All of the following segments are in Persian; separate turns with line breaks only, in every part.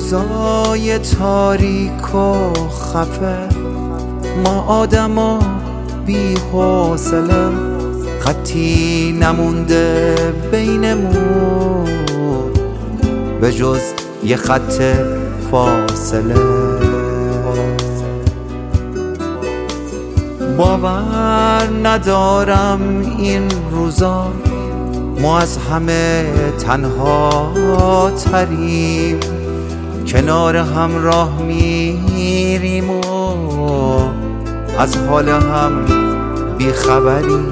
روزای تاریک و خفه، ما آدما بی حوصله، خطی نمونده بینمون به جز یه خط فاصله. باور ندارم این روزا ما از همه تنها تریم، کنار هم راه میریم و از حال هم بیخبریم.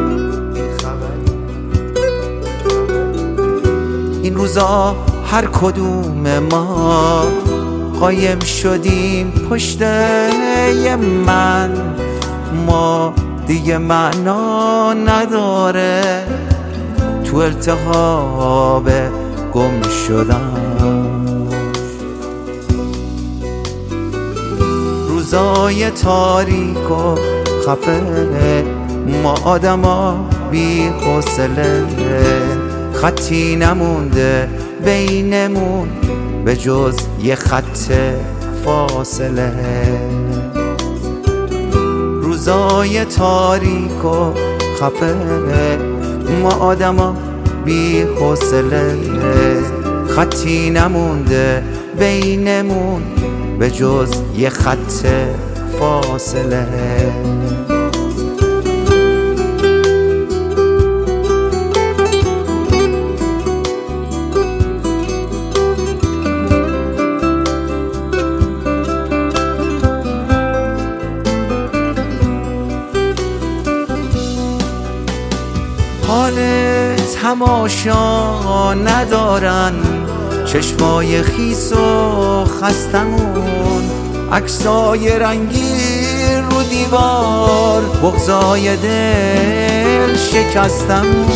این روزا هر کدوم ما قایم شدیم پشت یه من، ما دیگه معنا نداره تو التهاب گم شدن. روزای تاریک و خفه، ما آدما بی حوصله، خطی نمونده بینمون به جز یه خط فاصله. روزای تاریک و خفه، ما آدما بی حوصله، خطی نمونده بینمون به جز یه خط فاصله. حال تماشا ندارن چشمای خیس و خستمون، عکسای رنگی رو دیوار، بغضای دل شکستمون.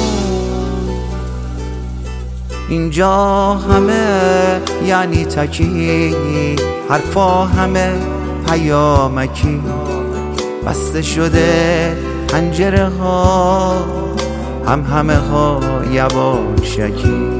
اینجا همه یعنی تکی، حرفا همه پیامکی، بسته شده پنجره ها، همه ها یواشکی.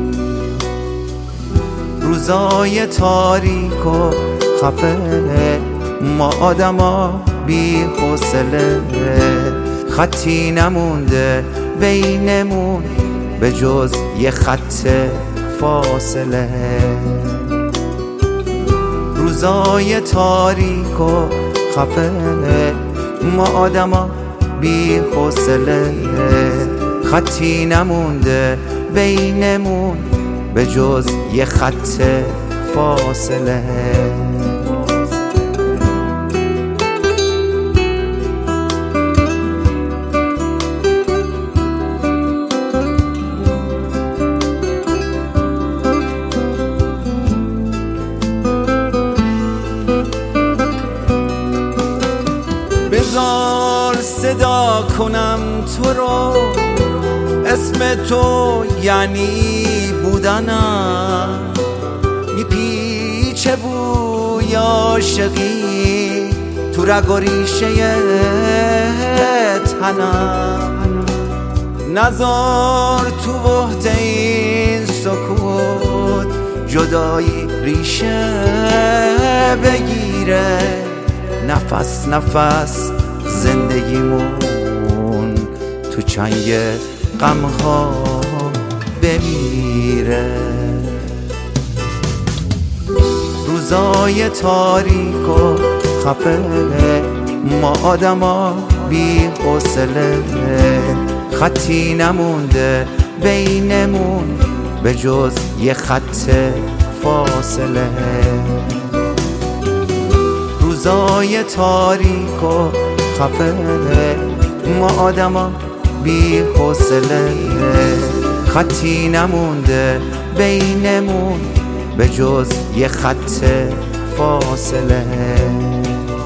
روزای تاریک و خفه، ما آدما بی حوصله، خطی نمونده بینمون به جز یه خط فاصله. روزای تاریک و خفه، ما آدما بی حوصله، خطی نمونده بینمون به جز یه خط فاصله. بذار صدا کنم تو رو، اسم تو یعنی بودنم، میپیچه بوی عاشقی تو رگ و ریشه تنم. نذار تو وحده این سکوت جدایی ریشه بگیره، نفس نفس زندگیمون تو چنگ غمها بمیره. روزای تاریک و خفه، ما آدما بی حوصله، خطی نمونده بینمون به جز یه خط فاصله. روزای تاریک و خفه، ما آدما بی حوصله، خطی نمونده بینمون به جز یه خط فاصله.